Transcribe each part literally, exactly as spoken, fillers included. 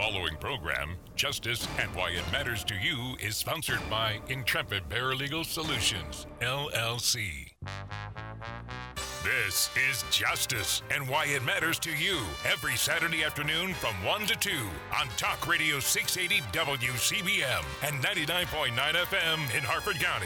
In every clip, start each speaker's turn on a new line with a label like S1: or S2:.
S1: following program, Justice and Why It Matters to You, is sponsored by Intrepid Paralegal Solutions, L L C. This is Justice and Why It Matters to You, every Saturday afternoon from one to two on Talk Radio six eighty W C B M and ninety-nine point nine F M in Harford County.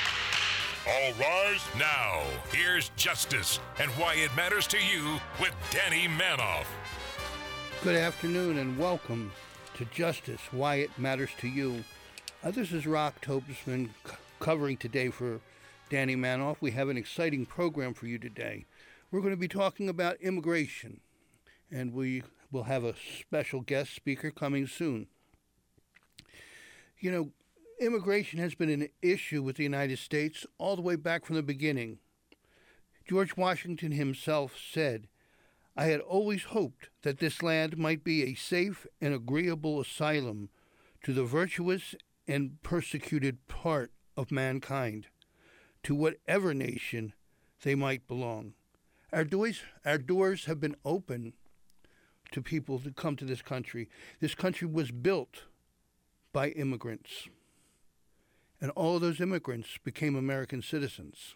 S1: All rise now. Here's Justice and Why It Matters to You with Danny Manoff.
S2: Good afternoon and welcome to Justice, Why It Matters to You. Uh, this is Rock Tobesman c- covering today for Danny Manoff. We have an exciting program for you today. We're going to be talking about immigration, and we will have a special guest speaker coming soon. You know, immigration has been an issue with the United States all the way back from the beginning. George Washington himself said, "I had always hoped that this land might be a safe and agreeable asylum to the virtuous and persecuted part of mankind, to whatever nation they might belong." Our doors, our doors have been open to people to come to this country. This country was built by immigrants, and all of those immigrants became American citizens.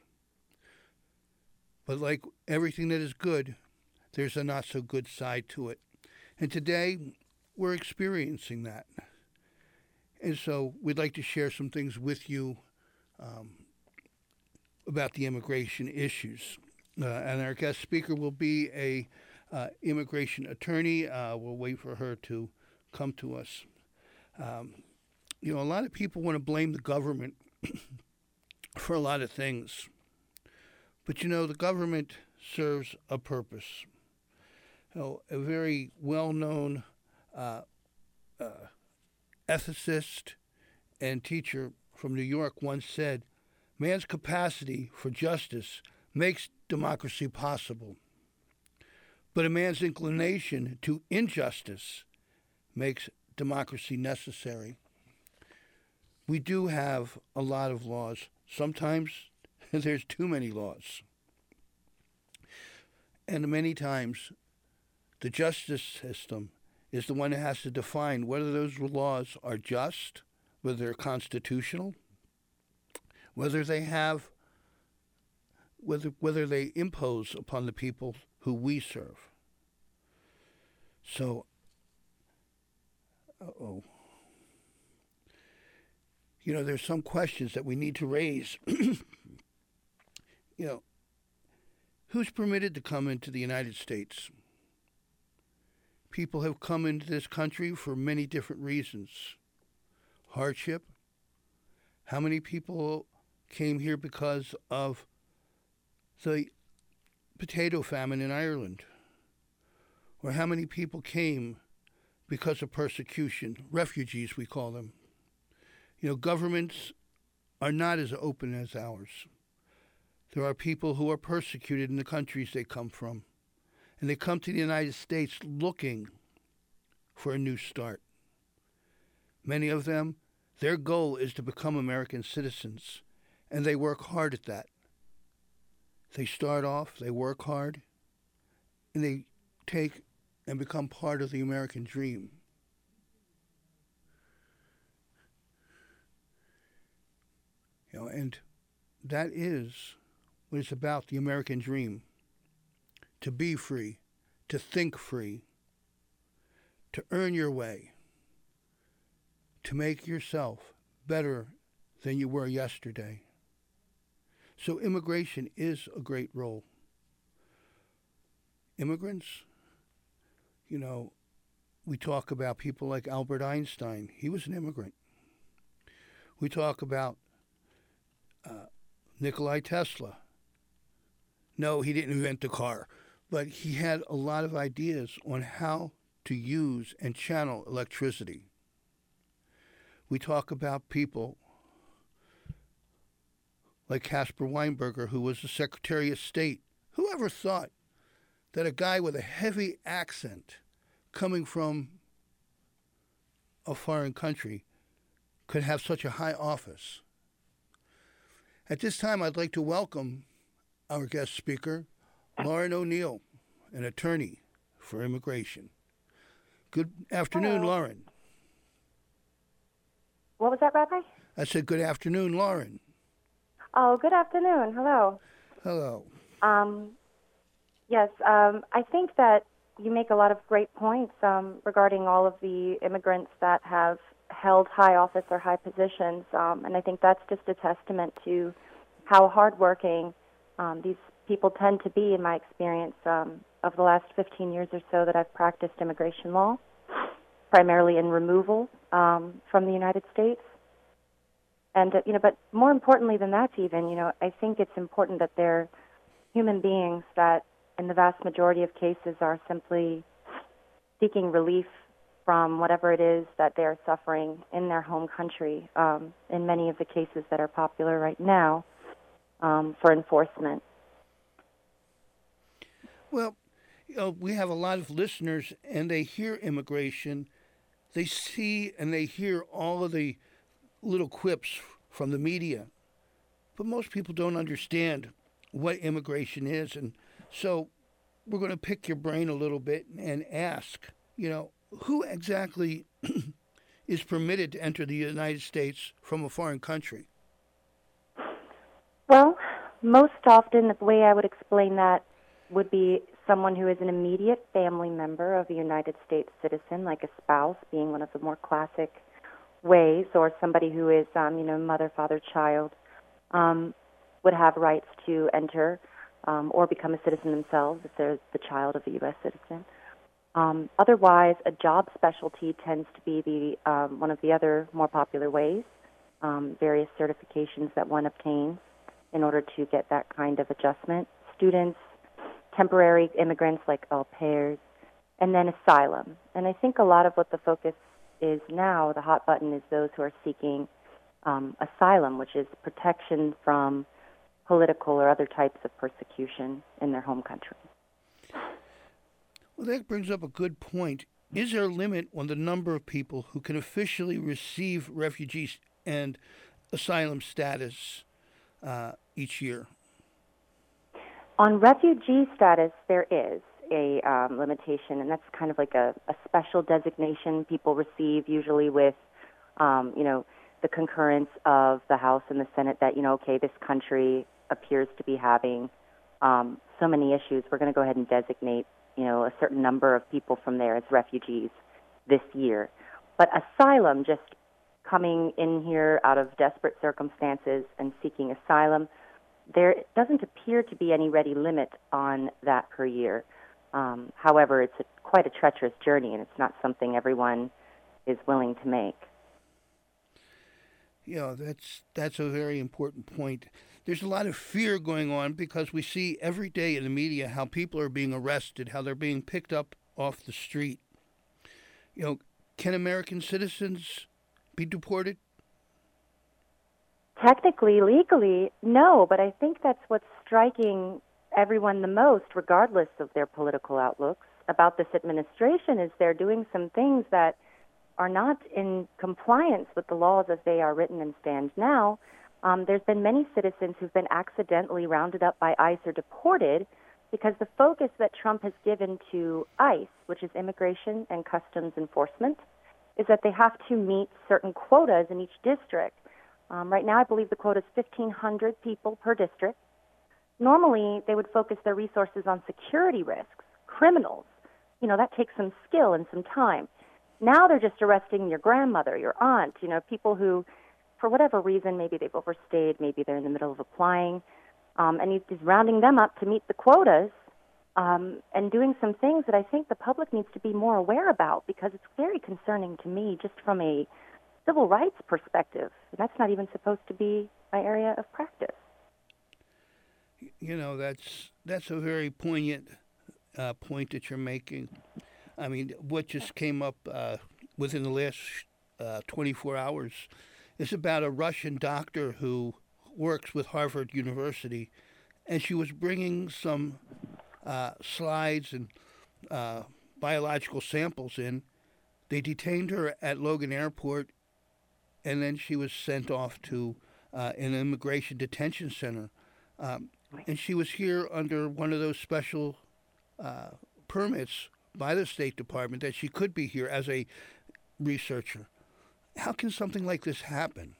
S2: But like everything that is good, there's a not-so-good side to it. And today, we're experiencing that. And so we'd like to share some things with you um, about the immigration issues. Uh, and our guest speaker will be a uh, immigration attorney. Uh, we'll wait for her to come to us. Um, you know, a lot of people want to blame the government for a lot of things. But, you know, the government serves a purpose. You know, a very well-known uh, uh, ethicist and teacher from New York once said, "Man's capacity for justice makes democracy possible, but a man's inclination to injustice makes democracy necessary." We do have a lot of laws. Sometimes there's too many laws. And many times the justice system is the one that has to define whether those laws are just, whether they're constitutional, whether they have, whether whether they impose upon the people who we serve. So, uh-oh. You know, there's some questions that we need to raise. You know, who's permitted to come into the United States? People have come into this country for many different reasons. Hardship. How many people came here because of the potato famine in Ireland? Or how many people came because of persecution? Refugees, we call them. You know, governments are not as open as ours. There are people who are persecuted in the countries they come from. And they come to the United States looking for a new start. Many of them, their goal is to become American citizens, and they work hard at that. They start off, they work hard, and they take and become part of the American dream. You know, and that is what it's about, the American dream. To be free, to think free, to earn your way, to make yourself better than you were yesterday. So immigration is a great role. Immigrants, you know, we talk about people like Albert Einstein. He was an immigrant. We talk about uh, Nikola Tesla. No, he didn't invent the car. But he had a lot of ideas on how to use and channel electricity. We talk about people like Caspar Weinberger, who was the Secretary of State. Who ever thought that a guy with a heavy accent coming from a foreign country could have such a high office? At this time, I'd like to welcome our guest speaker, Lauren O'Neill, an attorney for immigration. Good afternoon,
S3: Hello.
S2: Lauren.
S3: What was that, Rabbi?
S2: I said good afternoon, Lauren.
S3: Oh, good afternoon. Hello.
S2: Hello.
S3: Um, yes, um, I think that you make a lot of great points um, regarding all of the immigrants that have held high office or high positions, um, and I think that's just a testament to how hardworking um, these people tend to be in my experience um, of the last fifteen years or so that I've practiced immigration law, primarily in removal um, from the United States. And, uh, you know, but more importantly than that even, you know, I think it's important that they're human beings that in the vast majority of cases are simply seeking relief from whatever it is that they're suffering in their home country, um, in many of the cases that are popular right now um, for enforcement.
S2: Well, you know, we have a lot of listeners, and they hear immigration. They see and they hear all of the little quips from the media, but most people don't understand what immigration is. And so we're going to pick your brain a little bit and ask, you know, who exactly is permitted to enter the United States from a foreign country?
S3: Well, most often the way I would explain that would be someone who is an immediate family member of a United States citizen, like a spouse being one of the more classic ways, or somebody who is, um, you know, mother, father, child, um, would have rights to enter um, or become a citizen themselves if they're the child of a U S citizen. Um, otherwise, a job specialty tends to be the um, one of the other more popular ways, um, various certifications that one obtains in order to get that kind of adjustment. Students, temporary immigrants like au pairs, and then asylum. And I think a lot of what the focus is now, the hot button, is those who are seeking um, asylum, which is protection from political or other types of persecution in their home country.
S2: Well, that brings up a good point. Is there a limit on the number of people who can officially receive refugee and asylum status uh, each year?
S3: On refugee status, there is a um, limitation, and that's kind of like a, a special designation people receive, usually with, um, you know, the concurrence of the House and the Senate that, you know, okay, this country appears to be having um, so many issues. We're going to go ahead and designate, you know, a certain number of people from there as refugees this year. But asylum, just coming in here out of desperate circumstances and seeking asylum, there doesn't appear to be any ready limit on that per year. Um, however, it's a, quite a treacherous journey, and it's not something everyone is willing to make.
S2: You know, that's that's a very important point. There's a lot of fear going on because we see every day in the media how people are being arrested, how they're being picked up off the street. You know, can American citizens be deported?
S3: Technically, legally, no, but I think that's what's striking everyone the most, regardless of their political outlooks, about this administration is they're doing some things that are not in compliance with the laws as they are written and stand now. Um, there's been many citizens who've been accidentally rounded up by ICE or deported because the focus that Trump has given to ICE, which is Immigration and Customs Enforcement, is that they have to meet certain quotas in each district. Um, right now, I believe the quota is fifteen hundred people per district. Normally, they would focus their resources on security risks, criminals. You know, that takes some skill and some time. Now they're just arresting your grandmother, your aunt, you know, people who, for whatever reason, maybe they've overstayed, maybe they're in the middle of applying, um, and he's, he's rounding them up to meet the quotas um, and doing some things that I think the public needs to be more aware about, because it's very concerning to me just from a civil rights perspective. And that's not even supposed to be my area of practice.
S2: You know, that's that's a very poignant uh, point that you're making. I mean, what just came up uh, within the last uh, twenty-four hours is about a Russian doctor who works with Harvard University, and she was bringing some uh, slides and uh, biological samples in. They detained her at Logan Airport, and then she was sent off to uh, an immigration detention center. Um, and she was here under one of those special uh, permits by the State Department that she could be here as a researcher. How can something like this happen?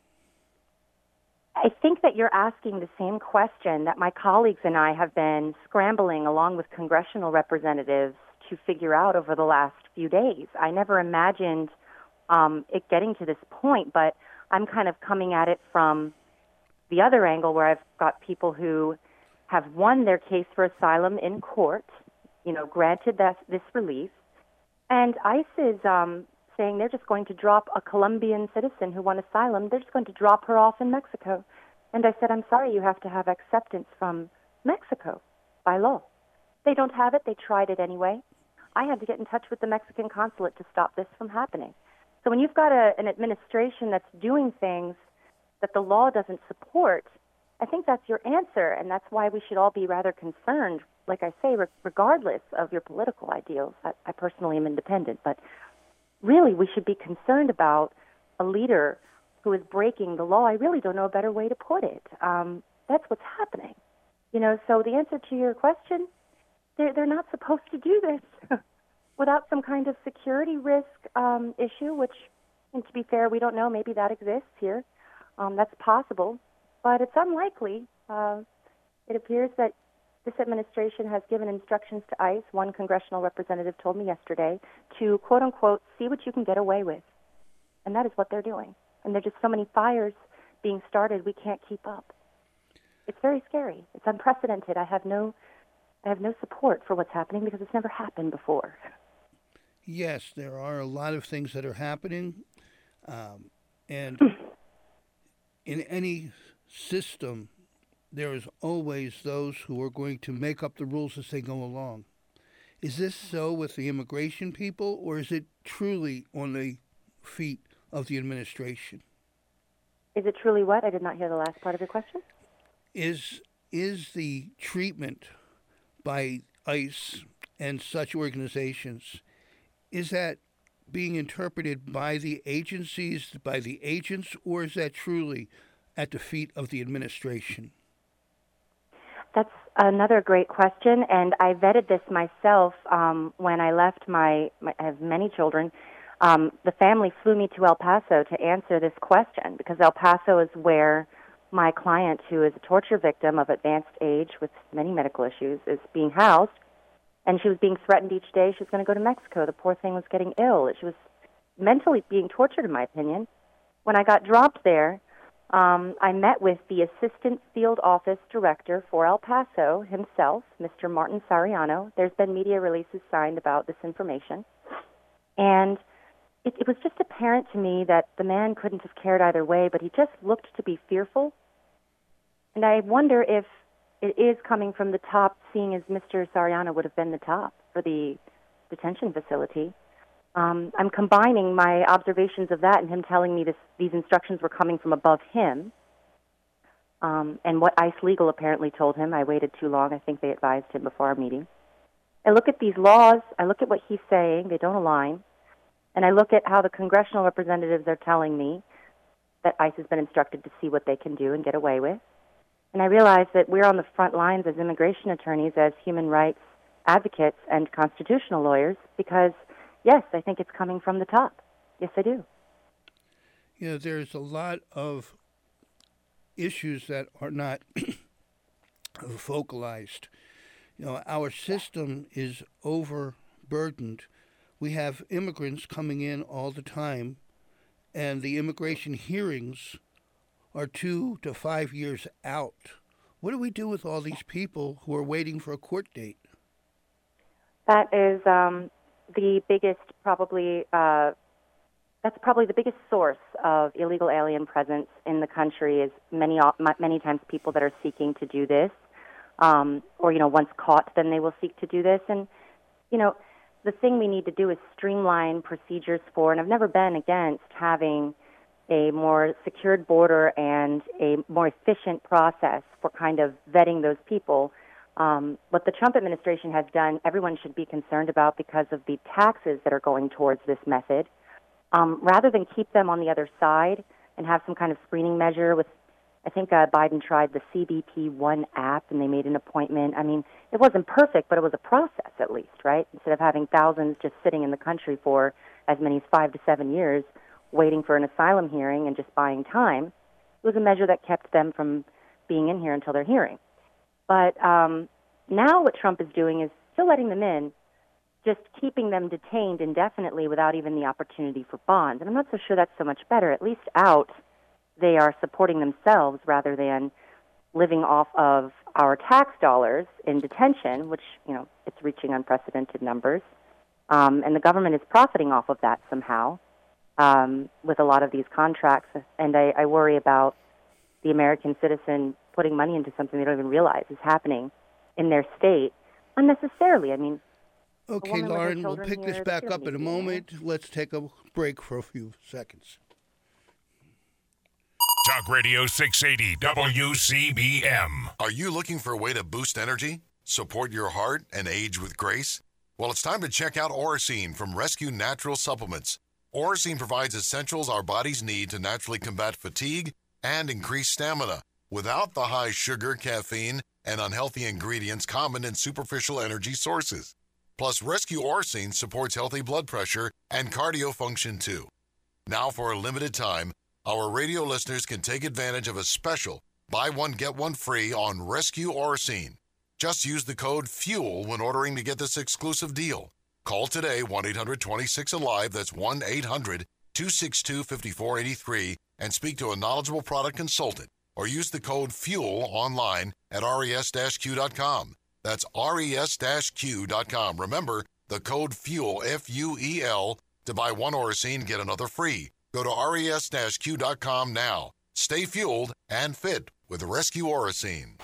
S3: I think that you're asking the same question that my colleagues and I have been scrambling along with congressional representatives to figure out over the last few days. I never imagined um, it getting to this point, but I'm kind of coming at it from the other angle where I've got people who have won their case for asylum in court, you know, granted that, this relief, and ICE is um, saying they're just going to drop a Colombian citizen who won asylum. They're just going to drop her off in Mexico. And I said, I'm sorry, you have to have acceptance from Mexico by law. They don't have it. They tried it anyway. I had to get in touch with the Mexican consulate to stop this from happening. So when you've got a, an administration that's doing things that the law doesn't support, I think that's your answer, and that's why we should all be rather concerned, like I say, re- regardless of your political ideals. I, I personally am independent, but really we should be concerned about a leader who is breaking the law. I really don't know a better way to put it. Um, that's what's happening. You know, so the answer to your question, they're, they're not supposed to do this without some kind of security risk um, issue, which, and to be fair, we don't know. Maybe that exists here. Um, that's possible, but it's unlikely. Uh, it appears that this administration has given instructions to ICE, one congressional representative told me yesterday, to, quote-unquote, see what you can get away with. And that is what they're doing. And there are just so many fires being started, we can't keep up. It's very scary. It's unprecedented. I have no, I have no support for what's happening because it's never happened before.
S2: Yes, there are a lot of things that are happening. Um, and in any system, there is always those who are going to make up the rules as they go along. Is this so with the immigration people, or is it truly on the feet of the administration?
S3: Is it truly what? I did not hear the last part of your question.
S2: Is is the treatment by ICE and such organizations, is that being interpreted by the agencies, by the agents, or is that truly at the feet of the administration?
S3: That's another great question, and I vetted this myself um, when I left my, my, I have many children. Um, the family flew me to El Paso to answer this question because El Paso is where my client, who is a torture victim of advanced age with many medical issues, is being housed. And she was being threatened each day. She was going to go to Mexico. The poor thing was getting ill. She was mentally being tortured, in my opinion. When I got dropped there, um, I met with the Assistant Field Office Director for El Paso himself, Mister Martin Sariano. There's been media releases signed about this information. And it, it was just apparent to me that the man couldn't have cared either way, but he just looked to be fearful. And I wonder if it is coming from the top, seeing as Mister Sariano would have been the top for the detention facility. Um, I'm combining my observations of that and him telling me this, these instructions were coming from above him, um, and what ICE Legal apparently told him. I waited too long. I think they advised him before our meeting. I look at these laws. I look at what he's saying. They don't align. And I look at how the congressional representatives are telling me that ICE has been instructed to see what they can do and get away with. And I realize that we're on the front lines as immigration attorneys, as human rights advocates and constitutional lawyers, because, yes, I think it's coming from the top. Yes, I do.
S2: You know, there's a lot of issues that are not focalized. You know, our system is overburdened. We have immigrants coming in all the time, and the immigration hearings are two to five years out. What do we do with all these people who are waiting for a court date?
S3: That is um, the biggest, probably, uh, that's probably the biggest source of illegal alien presence in the country is many, many times people that are seeking to do this, um, or, you know, once caught, then they will seek to do this. And, you know, the thing we need to do is streamline procedures for, and I've never been against having a more secured border and a more efficient process for kind of vetting those people. Um, what the Trump administration has done, everyone should be concerned about because of the taxes that are going towards this method. Um, rather than keep them on the other side and have some kind of screening measure with I think uh, Biden tried the C B P One app, and they made an appointment. I mean, it wasn't perfect, but it was a process at least, right? Instead of having thousands just sitting in the country for as many as five to seven years waiting for an asylum hearing and just buying time, it was a measure that kept them from being in here until their hearing. But um, now what Trump is doing is still letting them in, just keeping them detained indefinitely without even the opportunity for bond. And I'm not so sure that's so much better. At least out, they are supporting themselves rather than living off of our tax dollars in detention, which, you know, it's reaching unprecedented numbers. Um, and the government is profiting off of that somehow um, with a lot of these contracts. And I, I worry about the American citizen putting money into something they don't even realize is happening in their state unnecessarily. I mean,
S2: okay, Lauren, we'll pick this back up in a moment. Let's take a break for a few seconds.
S1: Talk Radio six eighty W C B M.
S4: Are you looking for a way to boost energy, support your heart, and age with grace? Well, it's time to check out Oracene from Rescue Natural Supplements. Oracene provides essentials our bodies need to naturally combat fatigue and increase stamina without the high sugar, caffeine, and unhealthy ingredients common in superficial energy sources. Plus, Rescue Oracene supports healthy blood pressure and cardio function too. Now, for a limited time, our radio listeners can take advantage of a special buy one, get one free on Rescue Oracene. Just use the code FUEL when ordering to get this exclusive deal. Call today, one eight hundred twenty-six alive, that's one eight hundred two six two five four eight three, and speak to a knowledgeable product consultant, or use the code FUEL online at res dash q dot com. That's res dash q dot com. Remember, the code FUEL, F U E L, to buy one Oracene, get another free. Go to res dash q dot com now. Stay fueled and fit with Rescue Oracene.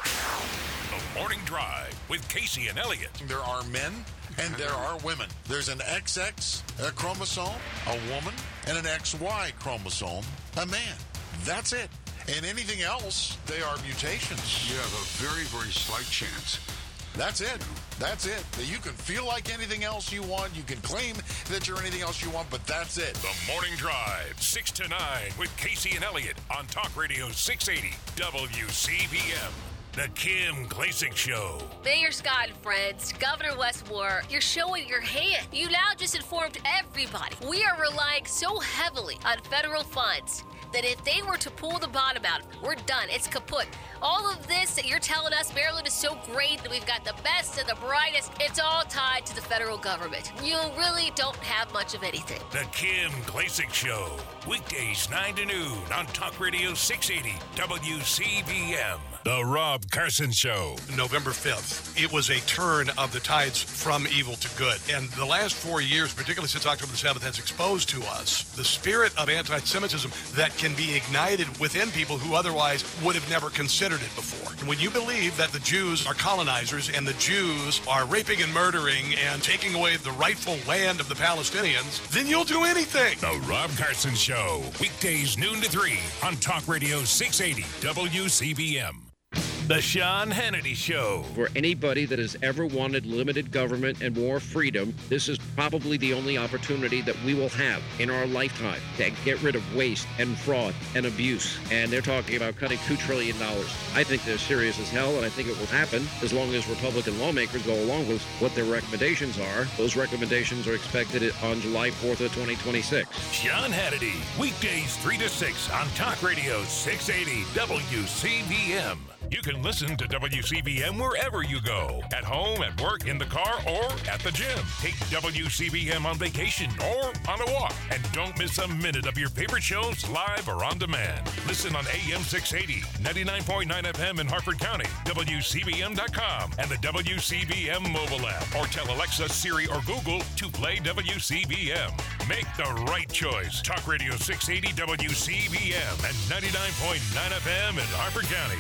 S1: The Morning Drive with Casey and Elliott.
S5: There are men and there are women. There's an X X a chromosome, a woman, and an X Y chromosome, a man. That's it. And anything else, they are mutations.
S6: You have a very, very slight chance.
S5: That's it. That's it. You can feel like anything else you want. You can claim that you're anything else you want, but that's it.
S1: The Morning Drive, six to nine with Casey and Elliott on Talk Radio six eighty W C B M. The Kim Klacik Show.
S7: Mayor Scott and friends, Governor Wes Moore, you're showing your hand. You now just informed everybody. We are relying so heavily on federal funds that if they were to pull the bottom out, we're done. It's kaput. All of this that you're telling us, Maryland is so great, that we've got the best and the brightest, it's all tied to the federal government. You really don't have much of anything.
S1: The Kim Klacik Show. Weekdays nine to noon on Talk Radio six eighty W C B M. The Rob Carson Show.
S8: November fifth, it was a turn of the tides from evil to good. And the last four years, particularly since October the seventh, has exposed to us the spirit of anti-Semitism that can be ignited within people who otherwise would have never considered it before. And when you believe that the Jews are colonizers and the Jews are raping and murdering and taking away the rightful land of the Palestinians, then you'll do anything.
S1: The Rob Carson Show. Weekdays noon to three on Talk Radio six eighty W C B M. The Sean Hannity Show.
S9: For anybody that has ever wanted limited government and more freedom, this is probably the only opportunity that we will have in our lifetime to get rid of waste and fraud and abuse. And they're talking about cutting two trillion dollars. I think they're serious as hell, and I think it will happen as long as Republican lawmakers go along with what their recommendations are. Those recommendations are expected on July fourth of twenty twenty-six.
S1: Sean Hannity, weekdays three to six on Talk Radio six eighty W C B M. You can listen to W C B M wherever you go, at home, at work, in the car, or at the gym. Take W C B M on vacation or on a walk, and don't miss a minute of your favorite shows live or on demand. Listen on A M six eighty, ninety-nine point nine F M in Harford County, W C B M dot com, and the W C B M mobile app, or tell Alexa, Siri, or Google to play W C B M. Make the right choice. Talk Radio six eighty W C B M and ninety-nine point nine F M in Harford County.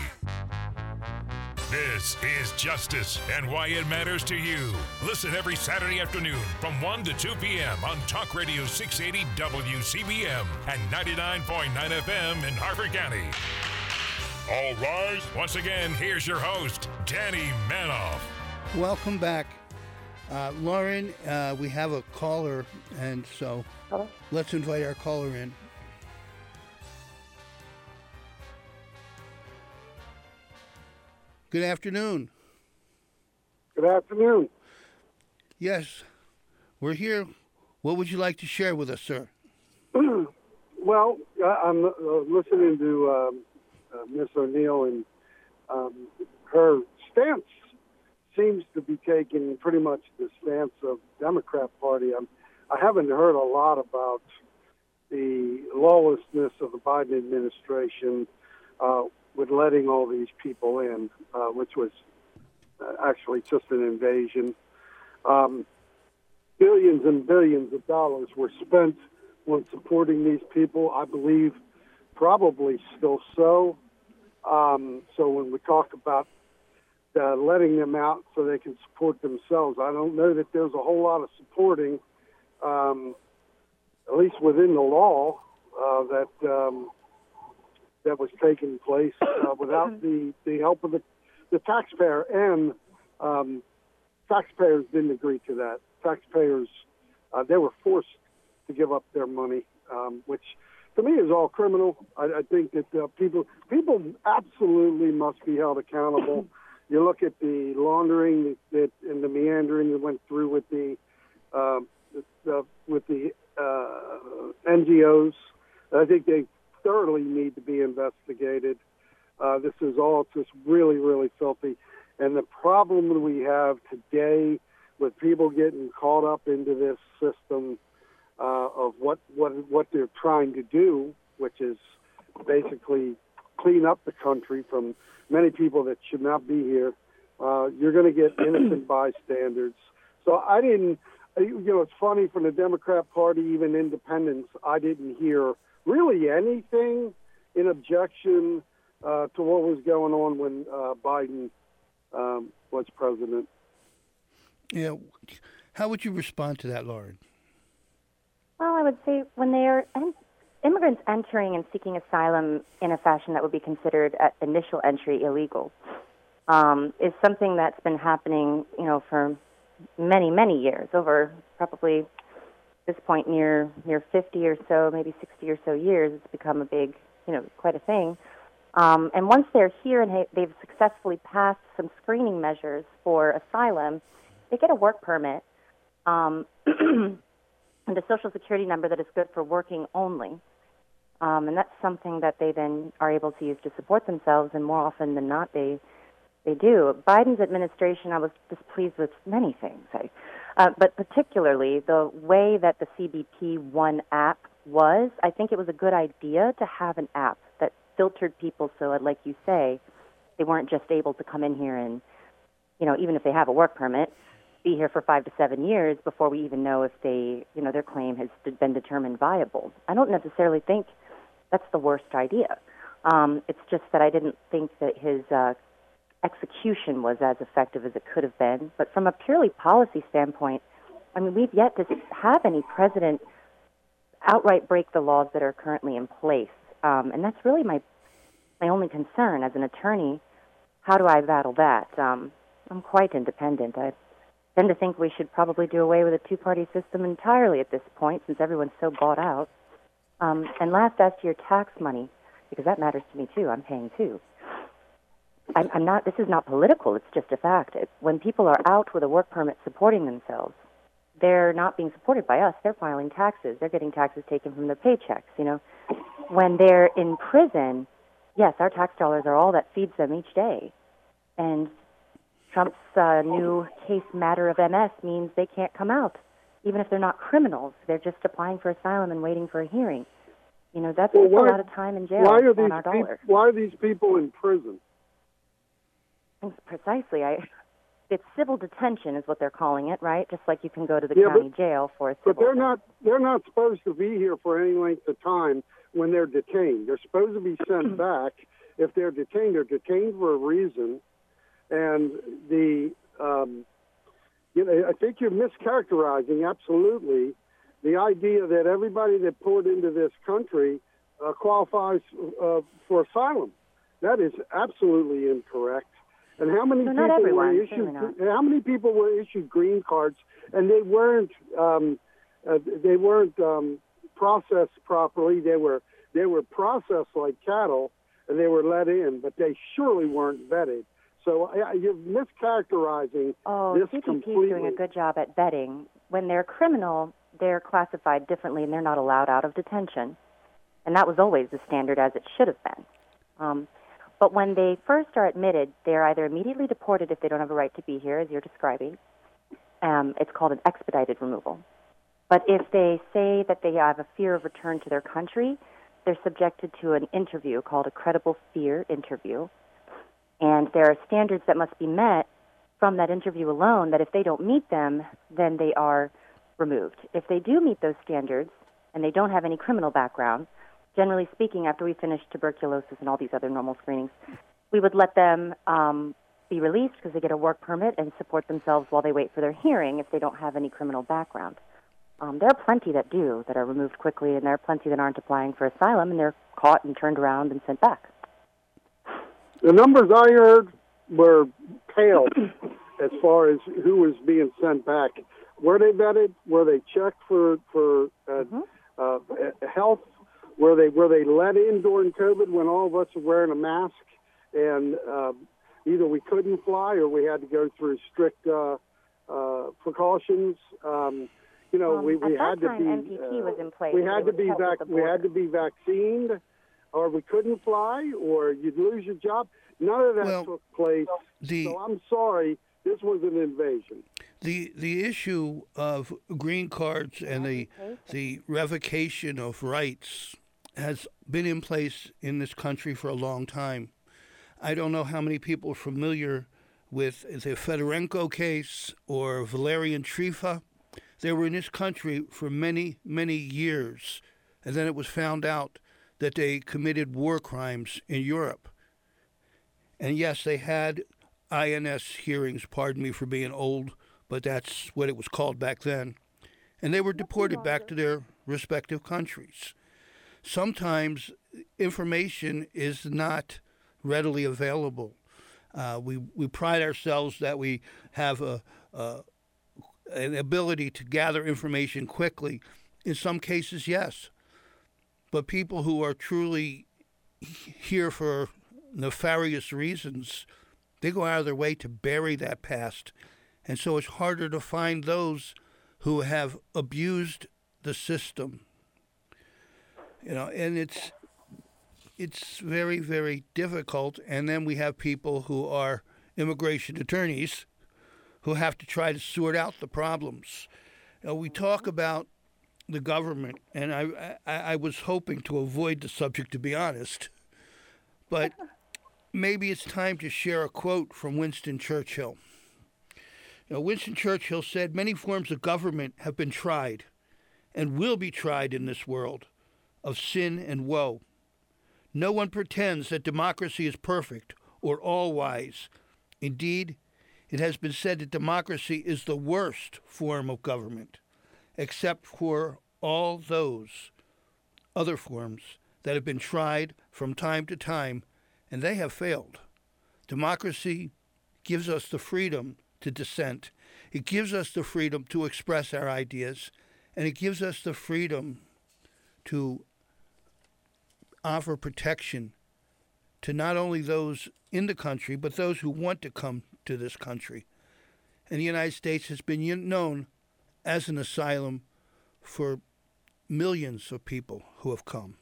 S1: This is Justice and Why It Matters to You. Listen every Saturday afternoon from one to two p.m. on Talk Radio six eighty W C B M and ninety-nine point nine F M in Harford County. All rise. Once again, here's your host, Danny Manoff.
S2: Welcome back. Uh, Lauren, uh, we have a caller, and so
S3: Hello?
S2: Let's invite our caller in. Good afternoon.
S10: Good afternoon.
S2: Yes, we're here. What would you like to share with us, sir?
S10: Well, I'm uh, listening to um, uh, Miss O'Neill, and um, her stance seems to be taking pretty much the stance of the Democrat Party. I'm, I haven't heard a lot about the lawlessness of the Biden administration uh, with letting all these people in, uh, which was uh, actually just an invasion. Um, billions and billions of dollars were spent on supporting these people, I believe probably still so. Um, so when we talk about uh, letting them out so they can support themselves, I don't know that there's a whole lot of supporting, um, at least within the law, uh, that um, that was taking place uh, without the, the help of the, the taxpayer. And um, taxpayers didn't agree to that. Taxpayers, uh, they were forced to give up their money, um, which to me is all criminal. I, I think that uh, people people absolutely must be held accountable. You look at the laundering that, that and the meandering that went through with the, uh, the with the uh, N G Os. I think they thoroughly need to be investigated. Uh, this is all just really, really filthy. And the problem that we have today with people getting caught up into this system uh, of what, what what they're trying to do, which is basically clean up the country from many people that should not be here, uh, you're going to get innocent bystanders. So I didn't, you know, it's funny, from the Democrat Party, even independents, I didn't hear really anything in objection uh, to what was going on when uh, Biden um, was president.
S2: Yeah. How would you respond to that, Lauren?
S3: Well, I would say when they are en- immigrants entering and seeking asylum in a fashion that would be considered at initial entry illegal, um, is something that's been happening, you know, for many, many years, over probably this point near near fifty or so, maybe sixty or so years. It's become a big, you know, quite a thing. Um, and once they're here and ha- they've successfully passed some screening measures for asylum, they get a work permit um, and a Social Security number that is good for working only. Um, and that's something that they then are able to use to support themselves, and more often than not, they they do. Biden's administration, I was displeased with many things, I, uh, but particularly the way that the C B P One app was. I think it was a good idea to have an app that filtered people so, like you say, they weren't just able to come in here and, you know, even if they have a work permit, be here for five to seven years before we even know if they, you know, their claim has been determined viable. I don't necessarily think that's the worst idea. Um, it's just that I didn't think that his uh, execution was as effective as it could have been. But from a purely policy standpoint, I mean, we've yet to have any president outright break the laws that are currently in place. Um, and that's really my my only concern as an attorney. How do I battle that? Um, I'm quite independent. I tend to think we should probably do away with a two-party system entirely at this point, since everyone's so bought out. Um, and last, as to your tax money, because that matters to me too. I'm paying too. I'm, I'm not. This is not political. It's just a fact. It, when people are out with a work permit supporting themselves, they're not being supported by us. They're filing taxes. They're getting taxes taken from their paychecks. You know, when they're in prison, yes, our tax dollars are all that feeds them each day. And Trump's uh, new case matter of M S means they can't come out, even if they're not criminals. They're just applying for asylum and waiting for a hearing. You know, that's
S10: well,
S3: just
S10: why,
S3: a lot of time in jail
S10: why are
S3: on
S10: these
S3: our
S10: peop-
S3: dollar.
S10: Why are these people in prison?
S3: Precisely. I, it's civil detention is what they're calling it, right? Just like you can go to the
S10: Yeah,
S3: county
S10: but-
S3: jail for a civil
S10: But they're
S3: offense.
S10: not. They're not supposed to be here for any length of time when they're detained. They're supposed to be sent back. If they're detained, they're detained for a reason. And the, um, you know, I think you're mischaracterizing absolutely the idea that everybody that poured into this country uh, qualifies uh, for asylum. That is absolutely incorrect. And how many
S3: No,
S10: people
S3: not everyone,
S10: were issued?
S3: certainly
S10: How many people were issued green cards and they weren't um, uh, they weren't um, processed properly? They were they were processed like cattle and they were let in, but they surely weren't vetted. So uh, you're mischaracterizing
S3: oh,
S10: this
S3: C P P
S10: completely.
S3: is doing a good job at vetting. When they're criminal, they're classified differently, and they're not allowed out of detention. And that was always the standard, as it should have been. Um, but when they first are admitted, they're either immediately deported if they don't have a right to be here, as you're describing. Um, it's called an expedited removal. But if they say that they have a fear of return to their country, they're subjected to an interview called a credible fear interview. And there are standards that must be met from that interview alone that if they don't meet them, then they are removed. If they do meet those standards and they don't have any criminal background, generally speaking, after we finish tuberculosis and all these other normal screenings, we would let them um, be released because they get a work permit and support themselves while they wait for their hearing if they don't have any criminal background. Um, there are plenty that do, that are removed quickly, and there are plenty that aren't applying for asylum, and they're caught and turned around and sent back.
S10: The numbers I heard were pale as far as who was being sent back. Were they vetted? Were they checked for for uh, mm-hmm. uh, health? Were they were they let in during COVID when all of us were wearing a mask, and uh, either we couldn't fly or we had to go through strict uh, uh, precautions? Um, You know,
S3: um,
S10: we, we
S3: at
S10: had
S3: that time,
S10: to be.
S3: M P P
S10: uh,
S3: was in place.
S10: We had to be vac- We had to
S3: border.
S10: be vaccinated, or we couldn't fly, or you'd lose your job. None of that
S2: Well,
S10: took place.
S2: the-
S10: so I'm sorry. This was an invasion.
S2: The the issue of green cards and the the revocation of rights has been in place in this country for a long time. I don't know how many people are familiar with the Fedorenko case or Valerian Trifa. They were in this country for many, many years, and then it was found out that they committed war crimes in Europe. And yes, they had I N S hearings, pardon me for being old, but that's what it was called back then. And they were deported back to their respective countries. Sometimes information is not readily available. Uh, we, we pride ourselves that we have a, a an ability to gather information quickly. In some cases, yes. But people who are truly here for nefarious reasons, they go out of their way to bury that past. And so it's harder to find those who have abused the system. You know, and it's it's very, very difficult. And then we have people who are immigration attorneys who have to try to sort out the problems. You know, we talk about the government, and I, I, I was hoping to avoid the subject, to be honest. But maybe it's time to share a quote from Winston Churchill. You know, Winston Churchill said, "Many forms of government have been tried and will be tried in this world of sin and woe. No one pretends that democracy is perfect or all-wise. Indeed, it has been said that democracy is the worst form of government, except for all those other forms that have been tried from time to time, and they have failed. Democracy gives us the freedom to dissent. It gives us the freedom to express our ideas, and it gives us the freedom to offer protection to not only those in the country, but those who want to come to this country. And the United States has been known as an asylum for millions of people who have come."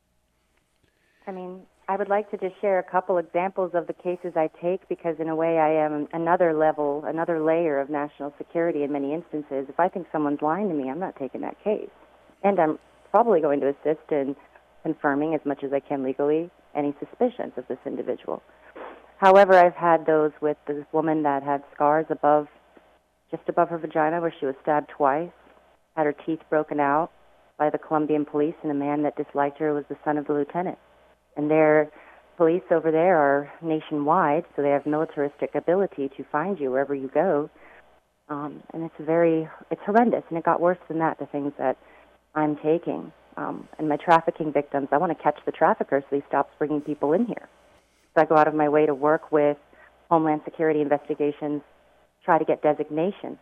S3: I mean, I would like to just share a couple examples of the cases I take, because in a way I am another level, another layer of national security in many instances. If I think someone's lying to me, I'm not taking that case. And I'm probably going to assist in confirming as much as I can legally any suspicions of this individual. However, I've had those with this woman that had scars above, just above her vagina, where she was stabbed twice, had her teeth broken out by the Colombian police, and a man that disliked her was the son of the lieutenant. And their police over there are nationwide, so they have militaristic ability to find you wherever you go. Um, and it's very, it's horrendous, and it got worse than that, the things that I'm taking. Um, and my trafficking victims, I want to catch the trafficker so he stops bringing people in here. So I go out of my way to work with Homeland Security investigations, try to get designation.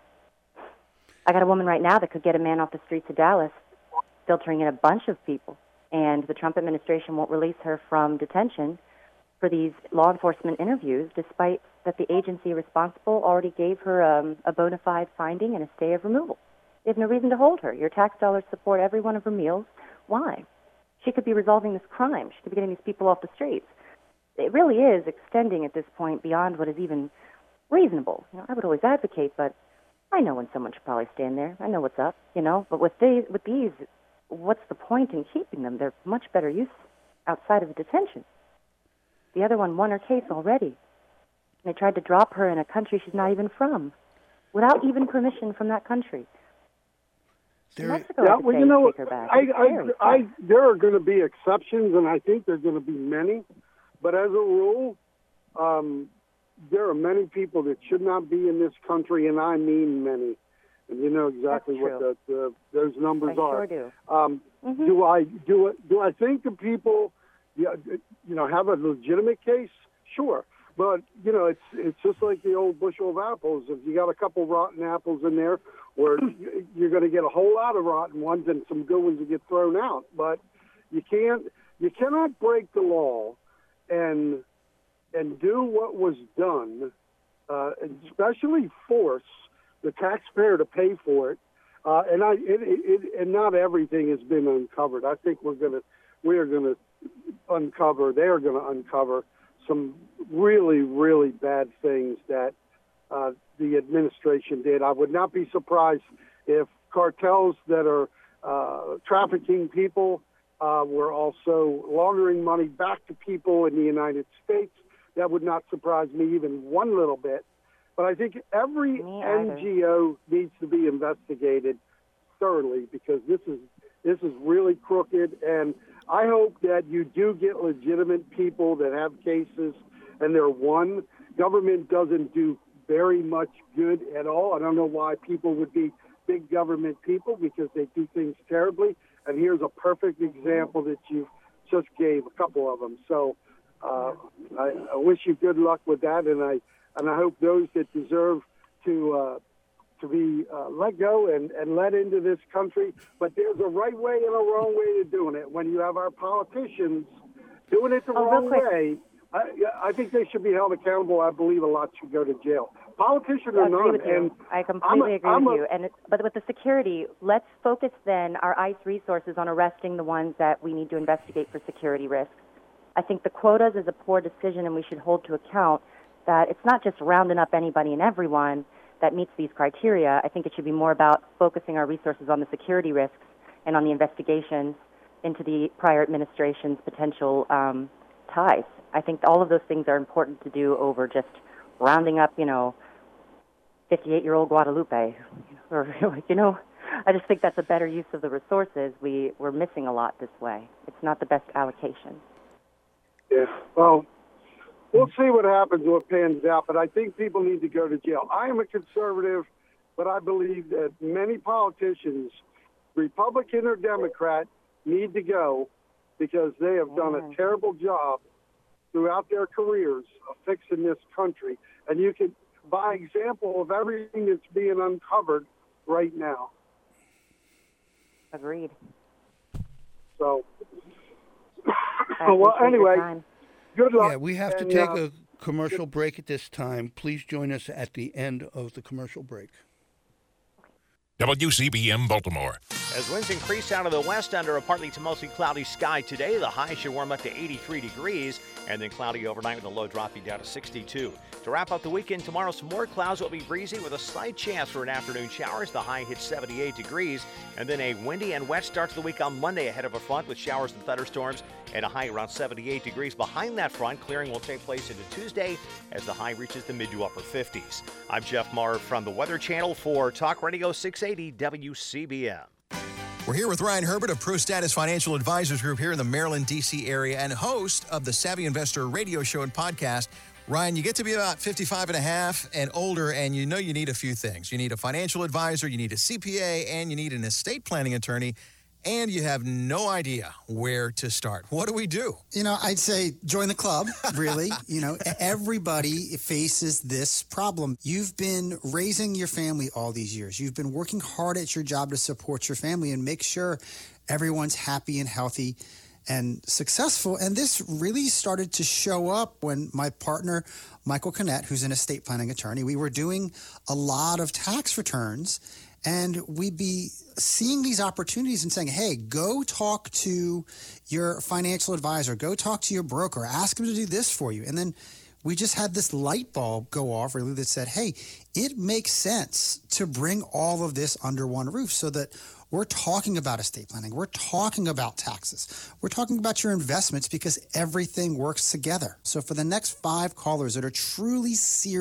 S3: I got a woman right now that could get a man off the streets of Dallas, filtering in a bunch of people. And the Trump administration won't release her from detention for these law enforcement interviews, despite that the agency responsible already gave her um, a bona fide finding and a stay of removal. They have no reason to hold her. Your tax dollars support every one of her meals. Why? She could be resolving this crime. She could be getting these people off the streets. It really is extending at this point beyond what is even reasonable. You know, I would always advocate, but I know when someone should probably stand there. I know what's up, you know. But with these, with these, what's the point in keeping them? They're much better use outside of detention. The other one won her case already. They tried to drop her in a country she's not even from, without even permission from that country.
S2: There,
S3: Mexico
S10: yeah,
S3: could
S10: well,
S3: say,
S10: you know,
S3: take her back.
S10: I,
S3: It's
S10: I,
S3: scary.
S10: I, there are going to be exceptions, and I think there are going to be many. But as a rule, um, there are many people that should not be in this country, and I mean many. And you know exactly
S3: That's
S10: what
S3: true.
S10: the, the, those numbers
S3: I
S10: are.
S3: sure do.
S10: Um,
S3: Mhm.
S10: Do I do it? Do I think the people, yeah, you know, have a legitimate case? Sure, but you know, it's it's just like the old bushel of apples. If you got a couple rotten apples in there, or you're going to get a whole lot of rotten ones and some good ones that get thrown out. But you can't, you cannot break the law, and and do what was done, uh, especially force the taxpayer to pay for it. Uh, and I, it, it, it, and not everything has been uncovered. I think we're gonna, we are gonna uncover. They are gonna uncover some really, really bad things that uh, the administration did. I would not be surprised if cartels that are uh, trafficking people uh, were also laundering money back to people in the United States. That would not surprise me even one little bit. But I think every N G O needs to be investigated thoroughly, because this is this is really crooked. And I hope that you do get legitimate people that have cases and they're won. Government doesn't do very much good at all. I don't know why people would be big government people, because they do things terribly. And here's a perfect example that you just gave, a couple of them. So uh, I, I wish you good luck with that, and I and I hope those that deserve to uh, to be uh, let go and, and let into this country. But there's a right way and a wrong way to doing it. When you have our politicians doing it the
S3: Oh, real
S10: wrong
S3: quick.
S10: way, I, I think they should be held accountable. I believe a lot should go to jail. Politicians
S3: I
S10: are
S3: agree
S10: not.
S3: with you.
S10: And
S3: I
S10: I'm
S3: completely
S10: a-
S3: agree
S10: I'm
S3: with
S10: a-
S3: you. And it's, but with the security, let's focus then our ICE resources on arresting the ones that we need to investigate for security risks. I think the quotas is a poor decision, and we should hold to account that it's not just rounding up anybody and everyone that meets these criteria. I think it should be more about focusing our resources on the security risks and on the investigations into the prior administration's potential um, ties. I think all of those things are important to do over just rounding up, you know, fifty-eight-year-old Guadalupe. Or, you know, I just think that's a better use of the resources. We, we're missing a lot this way. It's not the best allocation.
S10: Yeah, well, we'll see what happens, what pans out, but I think people need to go to jail. I am a conservative, but I believe that many politicians, Republican or Democrat, need to go because they have done a terrible job throughout their careers of fixing this country. And you can, by example of everything that's being uncovered right now.
S3: Agreed.
S10: So,
S3: I
S10: well,
S3: appreciate your
S10: anyway,
S3: time.
S10: good luck.
S2: Yeah, we have to
S10: and,
S2: take
S10: uh,
S2: a commercial break at this time. Please join us at the end of the commercial break.
S1: W C B M Baltimore.
S11: As winds increase out of the west under a partly to mostly cloudy sky today, the high should warm up to eighty-three degrees, and then cloudy overnight with the low dropping down to sixty-two. To wrap up the weekend, tomorrow some more clouds will be breezy with a slight chance for an afternoon showers. The high hits seventy-eight degrees, and then a windy and wet start to the week on Monday ahead of a front with showers and thunderstorms and a high around seventy-eight degrees. Behind that front, clearing will take place into Tuesday as the high reaches the mid to upper fifties. I'm Jeff Maher from the Weather Channel for Talk Radio six eighty W C B M.
S12: We're here with Ryan Herbert of ProStatus Financial Advisors Group here in the Maryland, D C area, and host of the Savvy Investor radio show and podcast. Ryan, you get to be about fifty-five and a half and older, and you know you need a few things. You need a financial advisor, you need a C P A, and you need an estate planning attorney, and you have no idea where to start. What do we do?
S13: You know, I'd say join the club, really. You know, everybody faces this problem. You've been raising your family all these years. You've been working hard at your job to support your family and make sure everyone's happy and healthy. and successful. And this really started to show up when my partner, Michael Connett, who's an estate planning attorney, we were doing a lot of tax returns, and we'd be seeing these opportunities and saying, hey, go talk to your financial advisor, go talk to your broker, ask them to do this for you. And then we just had this light bulb go off really that said, hey, it makes sense to bring all of this under one roof so that we're talking about estate planning. We're talking about taxes. We're talking about your investments because everything works together. So for the next five callers that are truly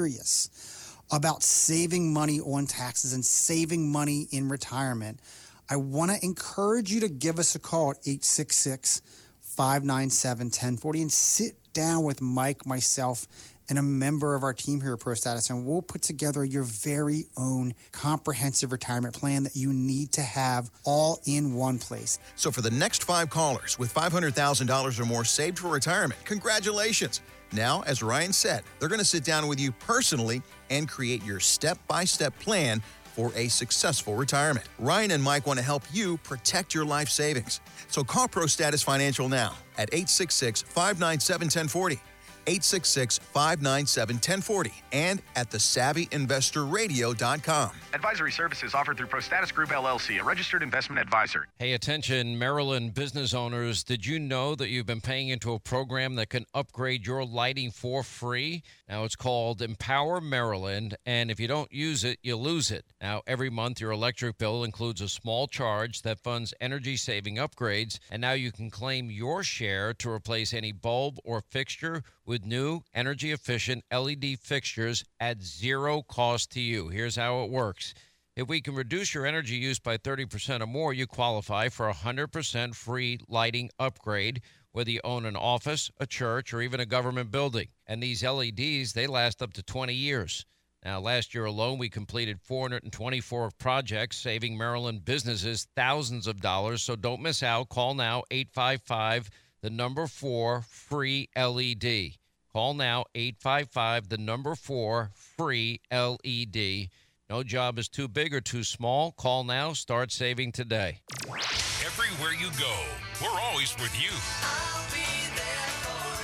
S13: serious about saving money on taxes and saving money in retirement, I want to encourage you to give us a call at eight six six, five nine seven, one zero four zero and sit down with Mike, myself, and a member of our team here at ProStatus, and we'll put together your very own comprehensive retirement plan that you need to have all in one place.
S12: So for the next five callers with five hundred thousand dollars or more saved for retirement, congratulations. Now, as Ryan said, they're going to sit down with you personally and create your step-by-step plan for a successful retirement. Ryan and Mike want to help you protect your life savings. So call ProStatus Financial now at eight six six, five nine seven, one zero four zero. eight six six, five nine seven, one zero four zero and at the savvy investor radio dot com.
S14: Advisory services offered through ProStatus Group, L L C, a registered investment advisor.
S9: Hey, attention, Maryland business owners. Did you know that you've been paying into a program that can upgrade your lighting for free? Now, it's called Empower Maryland, and if you don't use it, you lose it. Now, every month, your electric bill includes a small charge that funds energy-saving upgrades, and now you can claim your share to replace any bulb or fixture with new energy-efficient L E D fixtures at zero cost to you. Here's how it works. If we can reduce your energy use by thirty percent or more, you qualify for a one hundred percent free lighting upgrade, whether you own an office, a church, or even a government building. And these L E Ds, they last up to twenty years. Now, last year alone, we completed four hundred twenty-four projects, saving Maryland businesses thousands of dollars. So don't miss out. Call now, eight five five, the number four, free L E D. Call now, eight five five, the number four, free L E D. No job is too big or too small. Call now. Start saving today.
S1: Everywhere you go, we're always with you. I'll be there for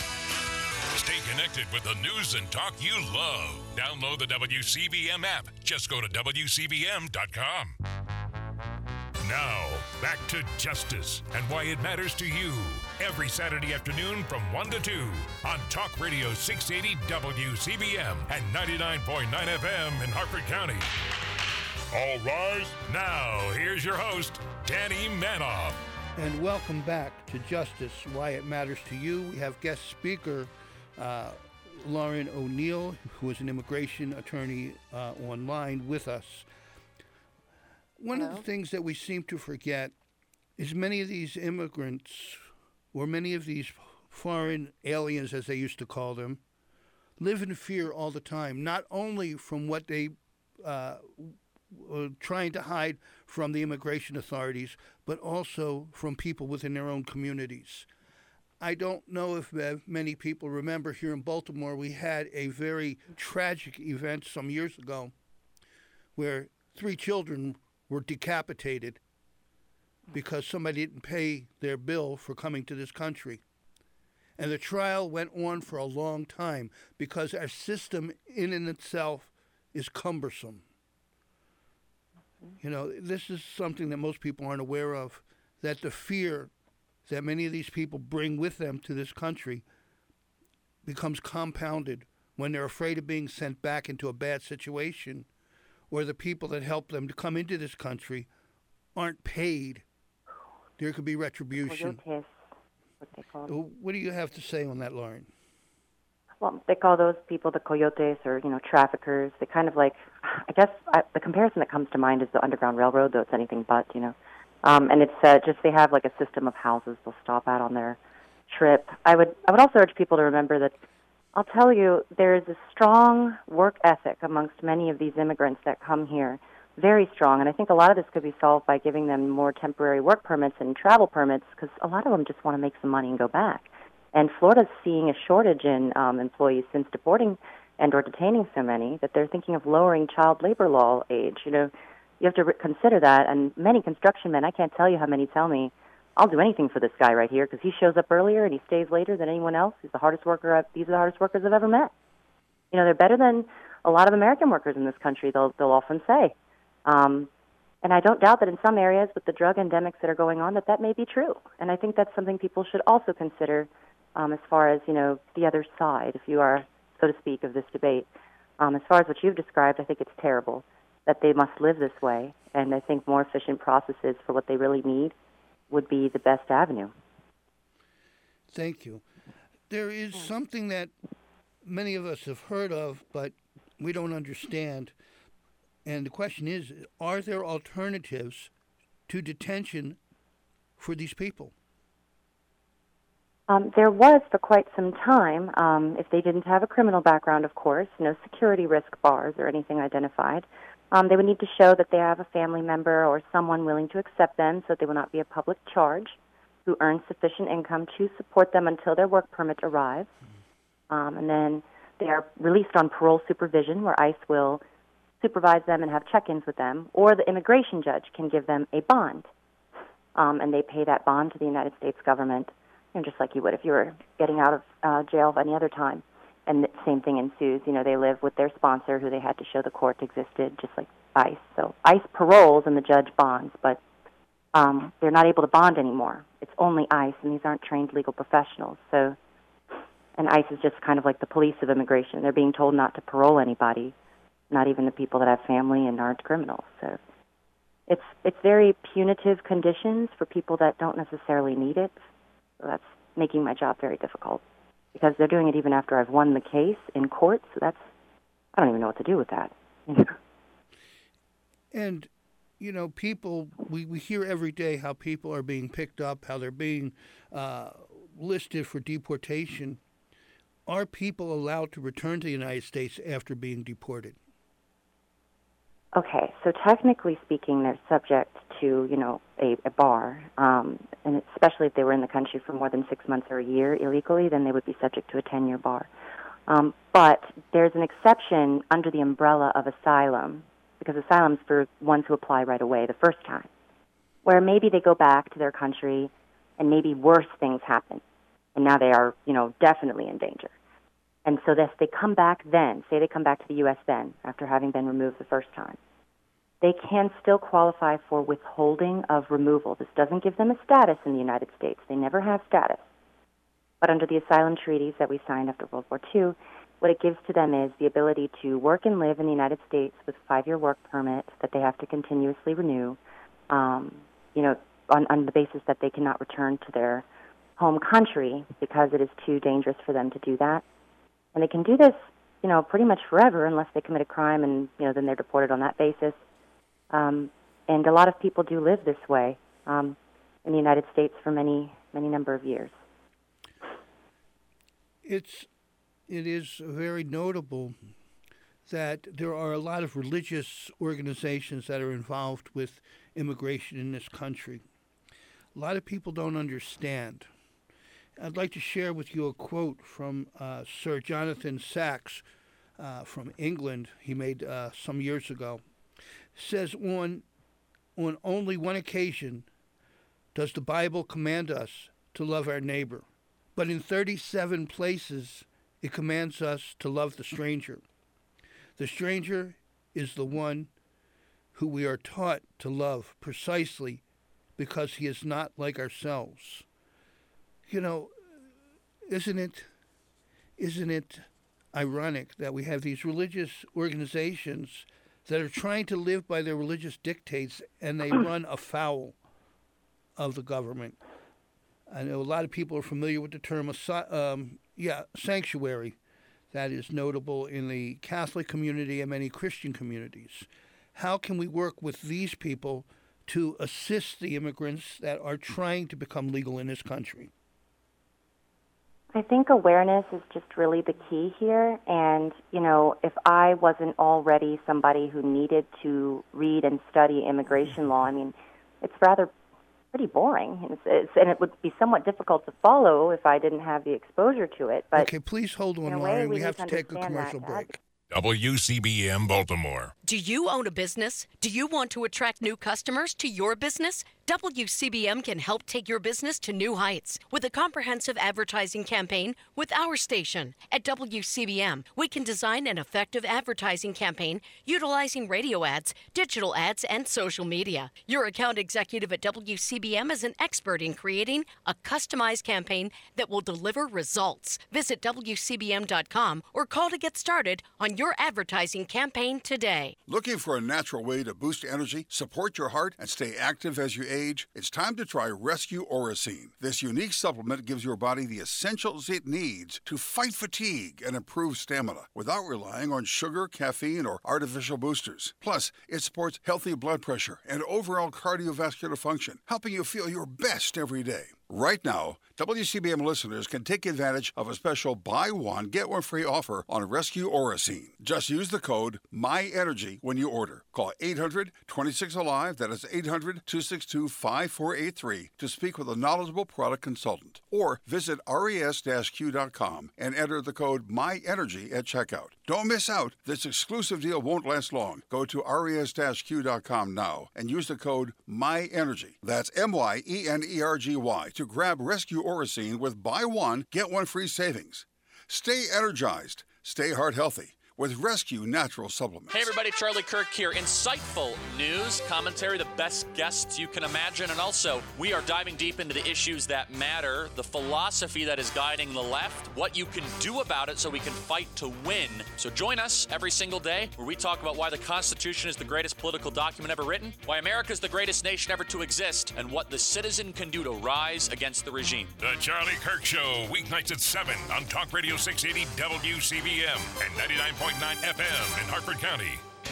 S1: you. Stay connected with the news and talk you love. Download the W C B M app. Just go to W C B M dot com. Now, back to Justice and why it matters to you. Every Saturday afternoon from one to two on Talk Radio six eighty W C B M and ninety-nine point nine F M in Harford County. All rise. Now, here's your host, Danny Manoff.
S2: And welcome back to Justice, Why It Matters to You. We have guest speaker uh, Lauren O'Neill, who is an immigration attorney uh, online with us. One Hello. of the things that we seem to forget is many of these immigrants, or many of these foreign aliens, as they used to call them, live in fear all the time, not only from what they uh, are trying to hide from the immigration authorities, but also from people within their own communities. I don't know if uh, many people remember here in Baltimore, we had a very tragic event some years ago where three children were decapitated because somebody didn't pay their bill for coming to this country. And the trial went on for a long time because our system in and itself is cumbersome. You know, this is something that most people aren't aware of, that the fear that many of these people bring with them to this country becomes compounded when they're afraid of being sent back into a bad situation, or the people that help them to come into this country aren't paid. There could be retribution.
S3: Coyotes, what they call them.
S2: What do you have to say on that, Lauren?
S3: Well, they call those people the coyotes, or, you know, traffickers. They kind of like, I guess I, the comparison that comes to mind is the Underground Railroad, though it's anything but, you know. Um, and it's uh, just they have like a system of houses they'll stop at on their trip. I would I would also urge people to remember that, I'll tell you, there is a strong work ethic amongst many of these immigrants that come here, very strong. And I think a lot of this could be solved by giving them more temporary work permits and travel permits, because a lot of them just want to make some money and go back. And Florida's seeing a shortage in um, employees since deporting and or detaining so many that they're thinking of lowering child labor law age. You know, you have to re- consider that. And many construction men, I can't tell you how many tell me I'll do anything for this guy right here because he shows up earlier and he stays later than anyone else. He's the hardest worker. I've, these are the hardest workers I've ever met. You know, they're better than a lot of American workers in this country, they'll, they'll often say. Um, and I don't doubt that in some areas with the drug endemics that are going on that that may be true. And I think that's something people should also consider um, as far as, you know, the other side, if you are, so to speak, of this debate. Um, as far as what you've described, I think it's terrible that they must live this way. And I think more efficient processes for what they really need would be the best avenue.
S2: Thank you. There is something that many of us have heard of, but we don't understand. And the question is, are there alternatives to detention for these people?
S3: Um, there was for quite some time, um, if they didn't have a criminal background, of course, no security risk bars or anything identified. Um, they would need to show that they have a family member or someone willing to accept them so that they will not be a public charge, who earns sufficient income to support them until their work permit arrives. Um, and then they are released on parole supervision, where ICE will supervise them and have check-ins with them, or the immigration judge can give them a bond. Um, and they pay that bond to the United States government, you know, just like you would if you were getting out of uh, jail any other time. And the same thing ensues. You know, they live with their sponsor, who they had to show the court existed, just like ICE. So ICE paroles and the judge bonds, but um, they're not able to bond anymore. It's only ICE, and these aren't trained legal professionals. So, and ICE is just kind of like the police of immigration. They're being told not to parole anybody, not even the people that have family and aren't criminals. So it's it's very punitive conditions for people that don't necessarily need it. So that's making my job very difficult, because they're doing it even after I've won the case in court. So that's, I don't even know what to do with that.
S2: And, you know, people, we, we hear every day how people are being picked up, how they're being uh, listed for deportation. Are people allowed to return to the United States after being deported?
S3: Okay, so technically speaking, they're subject to, you know, a, a bar, um, and especially if they were in the country for more than six months or a year illegally, then they would be subject to a ten-year bar. Um, but there's an exception under the umbrella of asylum, because asylum's for ones who apply right away the first time, where maybe they go back to their country and maybe worse things happen, and now they are, you know, definitely in danger. And so if they come back then, say they come back to the U S then, after having been removed the first time, they can still qualify for withholding of removal. This doesn't give them a status in the United States. They never have status. But under the asylum treaties that we signed after World War Two, what it gives to them is the ability to work and live in the United States with a five-year work permit that they have to continuously renew, um, you know, on, on the basis that they cannot return to their home country because it is too dangerous for them to do that. And they can do this, you know, pretty much forever unless they commit a crime, and, you know, then they're deported on that basis. Um, and a lot of people do live this way um, in the United States for many, many number of years.
S2: It's, it is very notable that there are a lot of religious organizations that are involved with immigration in this country. A lot of people don't understand. I'd like to share with you a quote from uh, Sir Jonathan Sacks uh, from England he made uh, some years ago. It says, on, on only one occasion does the Bible command us to love our neighbor, but in thirty-seven places it commands us to love the stranger. The stranger is the one who we are taught to love precisely because he is not like ourselves. You know, isn't it, isn't it ironic that we have these religious organizations that are trying to live by their religious dictates, and they run afoul of the government? I know a lot of people are familiar with the term um, yeah, sanctuary. That is notable in the Catholic community and many Christian communities. How can we work with these people to assist the immigrants that are trying to become legal in this country?
S3: I think awareness is just really the key here. And, you know, if I wasn't already somebody who needed to read and study immigration law, I mean, it's rather pretty boring. It's, it's, and it would be somewhat difficult to follow if I didn't have the exposure to it. But
S2: okay, please hold on, Lauren. We, we have to take a commercial break.
S1: W C B M Baltimore.
S15: Do you own a business? Do you want to attract new customers to your business? W C B M can help take your business to new heights with a comprehensive advertising campaign with our station. At W C B M, we can design an effective advertising campaign utilizing radio ads, digital ads, and social media. Your account executive at W C B M is an expert in creating a customized campaign that will deliver results. Visit W C B M dot com or call to get started on your advertising campaign today.
S6: Looking for a natural way to boost energy, support your heart, and stay active as you age? It's time to try Rescue Oracine. This unique supplement gives your body the essentials it needs to fight fatigue and improve stamina without relying on sugar, caffeine, or artificial boosters. Plus, it supports healthy blood pressure and overall cardiovascular function, helping you feel your best every day. Right now, W C B M listeners can take advantage of a special buy one, get one free offer on Rescue Oracine. Just use the code MyEnergy when you order. Call eight hundred, twenty-six, alive, that is eight hundred, two six two, five four eight three to speak with a knowledgeable product consultant. Or visit res q dot com and enter the code MyEnergy at checkout. Don't miss out. This exclusive deal won't last long. Go to res q dot com now and use the code MyEnergy. That's M Y E N E R G Y to grab Rescue Oracine with buy one, get one free savings. Stay energized, stay heart healthy with Rescue Natural Supplements.
S16: Hey everybody, Charlie Kirk here. Insightful news, commentary, the best guests you can imagine, and also we are diving deep into the issues that matter, the philosophy that is guiding the left, what you can do about it so we can fight to win. So join us every single day where we talk about why the Constitution is the greatest political document ever written, why America is the greatest nation ever to exist, and what the citizen can do to rise against the regime.
S1: The Charlie Kirk Show, weeknights at seven on Talk Radio six eighty W C B M and ninety-nine point nine F M in Harford County.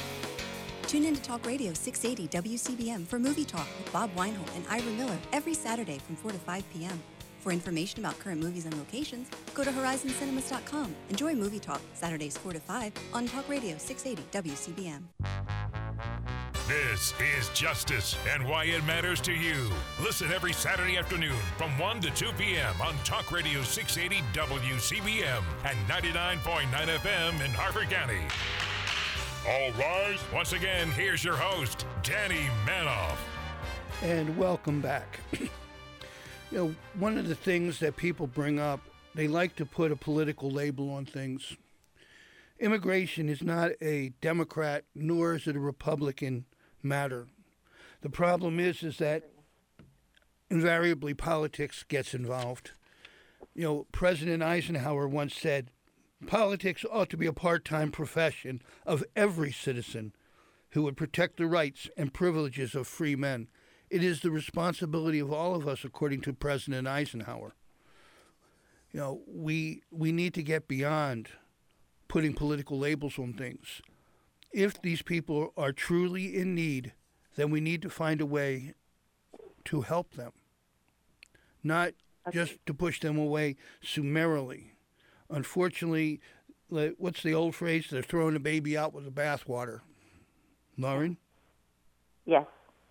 S17: Tune in to Talk Radio six eighty W C B M for Movie Talk with Bob Weinhold and Ira Miller every Saturday from four to five p.m. For information about current movies and locations, go to horizon cinemas dot com. Enjoy Movie Talk Saturdays four to five on Talk Radio six eighty W C B M.
S1: This is Justice and Why It Matters to You. Listen every Saturday afternoon from one to two p.m. on Talk Radio six eighty W C B M and ninety-nine point nine F M in Harford County. All rise. Once again, here's your host, Danny Manoff.
S2: And welcome back. You know, one of the things that people bring up, they like to put a political label on things. Immigration is not a Democrat, nor is it a Republican matter. The problem is, is that invariably politics gets involved. You know, President Eisenhower once said, politics ought to be a part-time profession of every citizen who would protect the rights and privileges of free men. It is the responsibility of all of us, according to President Eisenhower. You know, we we need to get beyond putting political labels on things. If these people are truly in need, then we need to find a way to help them, not okay. just to push them away summarily. Unfortunately, what's the old phrase? They're throwing the baby out with the bathwater. Lauren?
S3: Yes.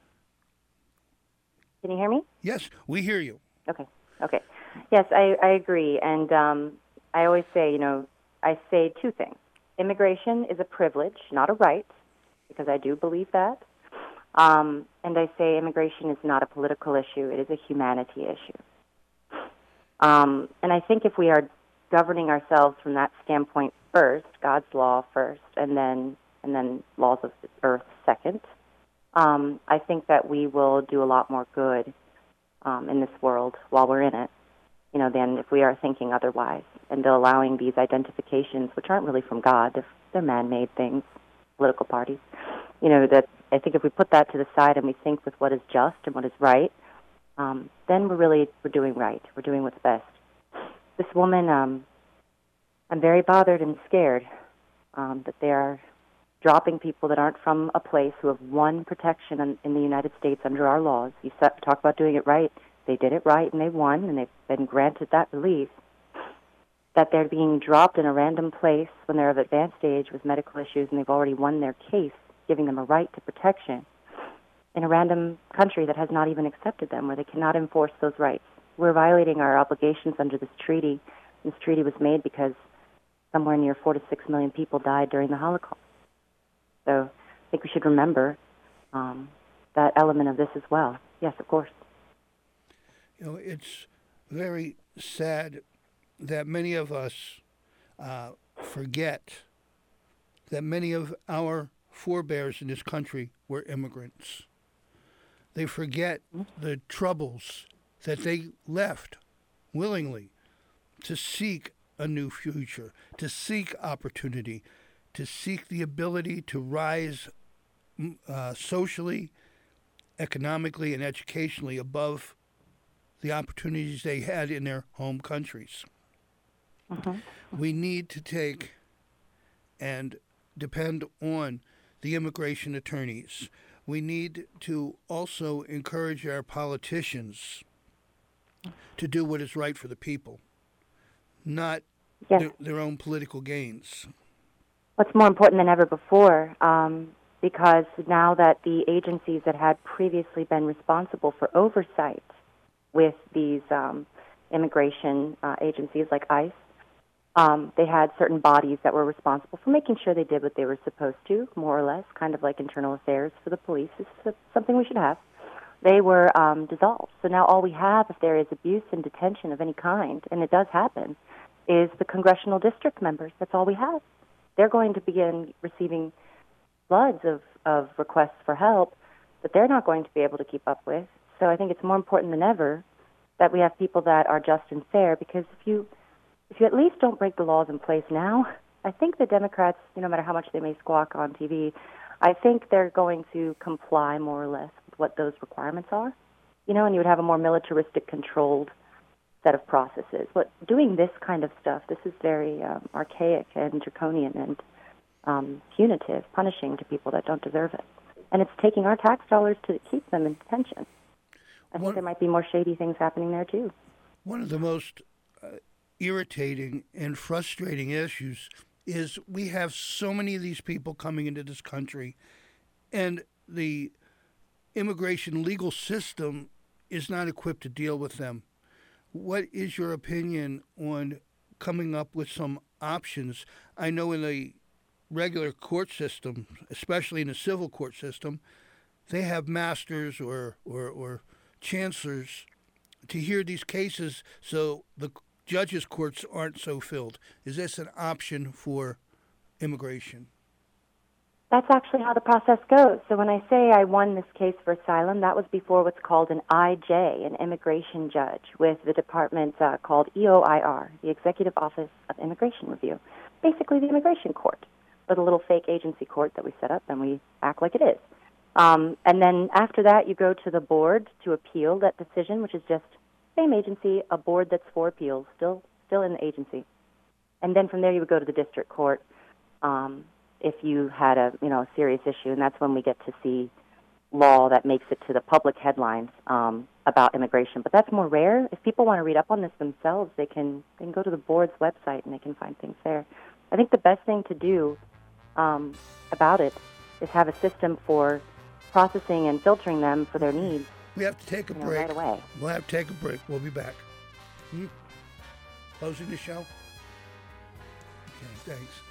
S3: Can you hear me?
S2: Yes, we hear you.
S3: Okay. Okay. Yes, I, I agree. And um, I always say, you know, I say two things. Immigration is a privilege, not a right, because I do believe that. Um, and I say immigration is not a political issue. It is a humanity issue. Um, and I think if we are governing ourselves from that standpoint first, God's law first, and then and then laws of the earth second, um, I think that we will do a lot more good um, in this world while we're in it, you know, than if we are thinking otherwise and allowing these identifications, which aren't really from God, they're, they're man-made things, political parties. You know, that I think if we put that to the side and we think with what is just and what is right, um, then we're really we're doing right. We're doing what's best. This woman, um, I'm very bothered and scared um, that they are dropping people that aren't from a place who have won protection in, in the United States under our laws. You talk about doing it right. They did it right and they won, and they've been granted that relief. That they're being dropped in a random place when they're of advanced age with medical issues and they've already won their case, giving them a right to protection in a random country that has not even accepted them, where they cannot enforce those rights. We're violating our obligations under this treaty. This treaty was made because somewhere near four to six million people died during the Holocaust. So I think we should remember um, that element of this as well. Yes, of course.
S2: You know, it's very sad that many of us uh, forget that many of our forebears in this country were immigrants. They forget the troubles that they left willingly to seek a new future, to seek opportunity, to seek the ability to rise uh, socially, economically, and educationally above the opportunities they had in their home countries.
S3: Mm-hmm.
S2: We need to take and depend on the immigration attorneys. We need to also encourage our politicians to do what is right for the people, not
S3: yes.
S2: their, their own political gains.
S3: What's more important than ever before, um, because now that the agencies that had previously been responsible for oversight with these um, immigration uh, agencies like ICE, Um, they had certain bodies that were responsible for making sure they did what they were supposed to, more or less, kind of like internal affairs for the police. It's something we should have. They were um, dissolved. So now all we have, if there is abuse and detention of any kind, and it does happen, is the congressional district members. That's all we have. They're going to begin receiving floods of, of requests for help that they're not going to be able to keep up with. So I think it's more important than ever that we have people that are just and fair, because if you If you at least don't break the laws in place now, I think the Democrats, you know, no matter how much they may squawk on T V, I think they're going to comply more or less with what those requirements are. You know, and you would have a more militaristic, controlled set of processes. But doing this kind of stuff, this is very um, archaic and draconian and um, punitive, punishing to people that don't deserve it. And it's taking our tax dollars to keep them in detention. I think
S2: One,
S3: there might be more shady things happening there, too.
S2: One of the most Uh, irritating and frustrating issues is we have so many of these people coming into this country, and the immigration legal system is not equipped to deal with them. What is your opinion on coming up with some options? I know in the regular court system, especially in the civil court system, they have masters or, or, or chancellors to hear these cases so the judges' courts aren't so filled. Is this an option for immigration?
S3: That's actually how the process goes. So when I say I won this case for asylum, that was before what's called an I J, an immigration judge, with the department uh, called E O I R, the Executive Office of Immigration Review, basically the immigration court, or the little fake agency court that we set up, and we act like it is. Um, and then after that, you go to the board to appeal that decision, which is just same agency, a board that's for appeals, still still in the agency. And then from there you would go to the district court um, if you had a you know a serious issue, and that's when we get to see law that makes it to the public headlines um, about immigration. But that's more rare. If people want to read up on this themselves, they can they can go to the board's website and they can find things there. I think the best thing to do um, about it is have a system for processing and filtering them for their needs.
S2: We have to take a
S3: you know,
S2: break.
S3: right away.
S2: We'll have to take a break. We'll be back. Hmm? Closing the show? Okay, thanks.